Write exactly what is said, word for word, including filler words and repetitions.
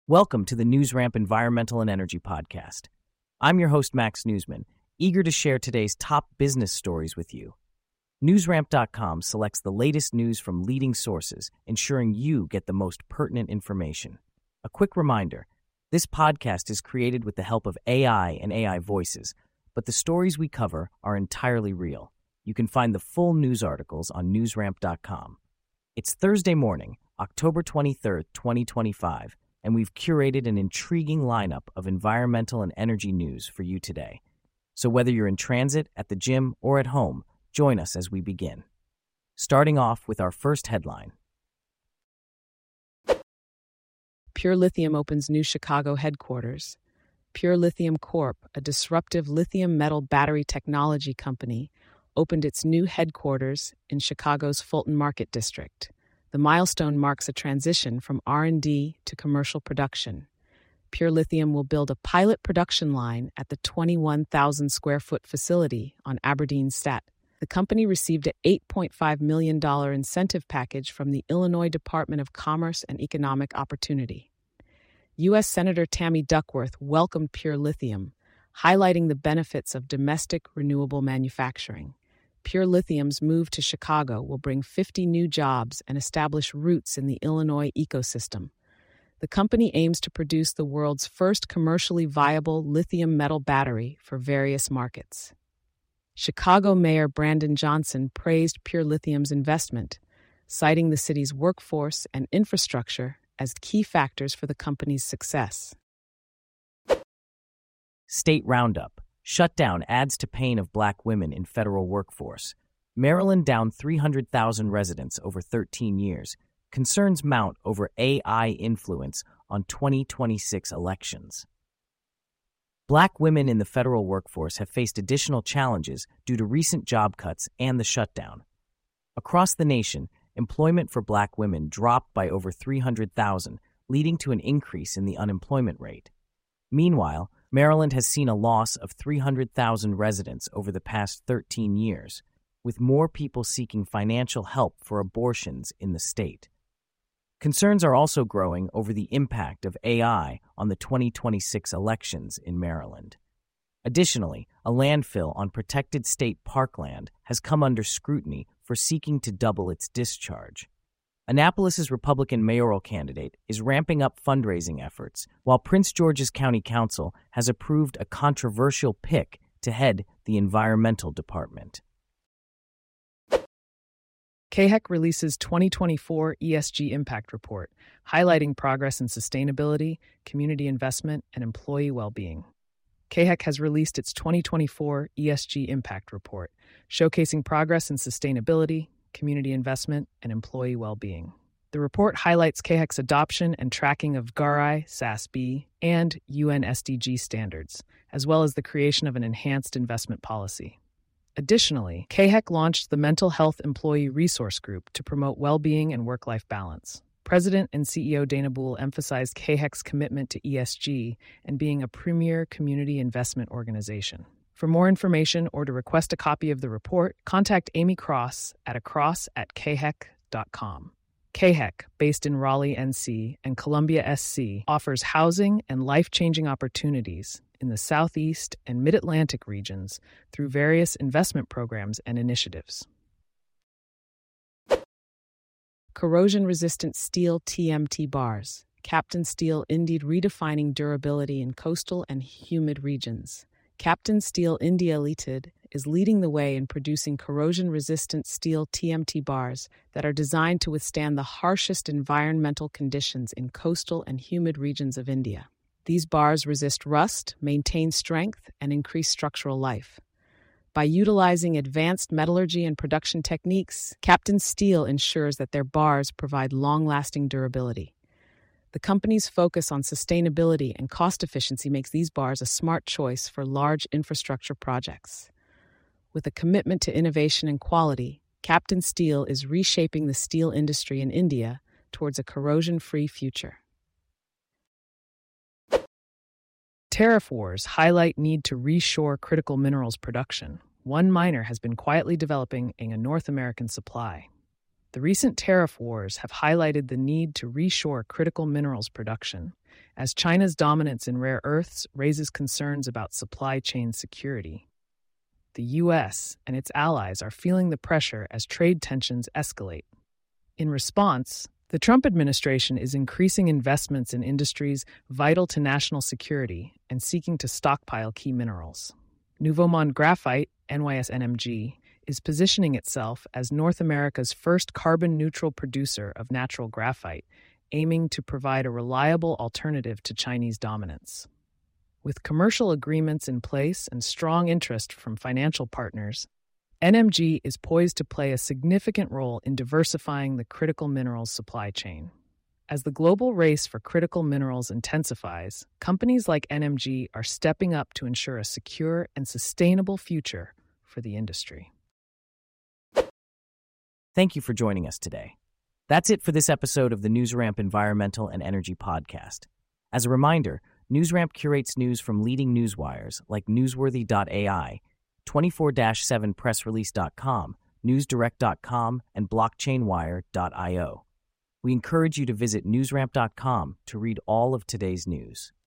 Welcome to the NewsRamp Environmental and Energy Podcast. I'm your host, Max Newsman, eager to share today's top business stories with you. NewsRamp dot com selects the latest news from leading sources, ensuring you get the most pertinent information. A quick reminder, this podcast is created with the help of A I and A I voices, but the stories we cover are entirely real. You can find the full news articles on NewsRamp dot com. It's Thursday morning, October twenty-third, twenty twenty-five, and we've curated an intriguing lineup of environmental and energy news for you today. So whether you're in transit, at the gym, or at home, join us as we begin. Starting off with our first headline. Pure Lithium opens new Chicago headquarters. Pure Lithium Corp, a disruptive lithium metal battery technology company, opened its new headquarters in Chicago's Fulton Market District. The milestone marks a transition from R and D to commercial production. Pure Lithium will build a pilot production line at the twenty-one thousand square foot facility on Aberdeen Stat. The company received an eight point five million dollars incentive package from the Illinois Department of Commerce and Economic Opportunity. U S Senator Tammy Duckworth welcomed Pure Lithium, highlighting the benefits of domestic renewable manufacturing. Pure Lithium's move to Chicago will bring fifty new jobs and establish roots in the Illinois ecosystem. The company aims to produce the world's first commercially viable lithium metal battery for various markets. Chicago Mayor Brandon Johnson praised Pure Lithium's investment, citing the city's workforce and infrastructure as key factors for the company's success. State Roundup. Shutdown adds to pain of black women in federal workforce. Maryland down three hundred thousand residents over thirteen years. Concerns mount over A I influence on twenty twenty-six elections. Black women in the federal workforce have faced additional challenges due to recent job cuts and the shutdown. Across the nation, employment for black women dropped by over three hundred thousand, leading to an increase in the unemployment rate. Meanwhile, Maryland has seen a loss of three hundred thousand residents over the past thirteen years, with more people seeking financial help for abortions in the state. Concerns are also growing over the impact of A I on the twenty twenty-six elections in Maryland. Additionally, a landfill on protected state parkland has come under scrutiny for seeking to double its discharge. Annapolis's Republican mayoral candidate is ramping up fundraising efforts, while Prince George's County Council has approved a controversial pick to head the environmental department. K H E C releases twenty twenty-four E S G Impact Report, highlighting progress in sustainability, community investment, and employee well-being. K H E C has released its twenty twenty-four E S G Impact Report, showcasing progress in sustainability, community investment, and employee well-being. The report highlights K H E C's adoption and tracking of G A R I, S A S B, and U N S D G standards, as well as the creation of an enhanced investment policy. Additionally, K H E C launched the Mental Health Employee Resource Group to promote well-being and work-life balance. President and C E O Dana Boole emphasized K H E C's commitment to E S G and being a premier community investment organization. For more information or to request a copy of the report, contact Amy Cross at across at k h e c dot com. K H E C, based in Raleigh, N C, and Columbia, S C, offers housing and life-changing opportunities in the Southeast and Mid-Atlantic regions through various investment programs and initiatives. Corrosion-resistant steel T M T bars. Captain Steel Indeed redefining durability in coastal and humid regions. Captain Steel India Limited is leading the way in producing corrosion-resistant steel T M T bars that are designed to withstand the harshest environmental conditions in coastal and humid regions of India. These bars resist rust, maintain strength, and increase structural life. By utilizing advanced metallurgy and production techniques, Captain Steel ensures that their bars provide long-lasting durability. The company's focus on sustainability and cost efficiency makes these bars a smart choice for large infrastructure projects. With a commitment to innovation and quality, Captain Steel is reshaping the steel industry in India towards a corrosion-free future. Tariff wars highlight need to reshore critical minerals production. One miner has been quietly developing a North American supply. The recent tariff wars have highlighted the need to reshore critical minerals production, as China's dominance in rare earths raises concerns about supply chain security. The U S and its allies are feeling the pressure as trade tensions escalate. In response, the Trump administration is increasing investments in industries vital to national security and seeking to stockpile key minerals. Nouveau Monde Graphite, N Y S N M G, is positioning itself as North America's first carbon-neutral producer of natural graphite, aiming to provide a reliable alternative to Chinese dominance. With commercial agreements in place and strong interest from financial partners, N M G is poised to play a significant role in diversifying the critical minerals supply chain. As the global race for critical minerals intensifies, companies like N M G are stepping up to ensure a secure and sustainable future for the industry. Thank you for joining us today. That's it for this episode of the NewsRamp Environmental and Energy Podcast. As a reminder, NewsRamp curates news from leading newswires like newsworthy dot A I, twenty-four seven press release dot com, newsdirect dot com, and blockchain wire dot io. We encourage you to visit newsramp dot com to read all of today's news.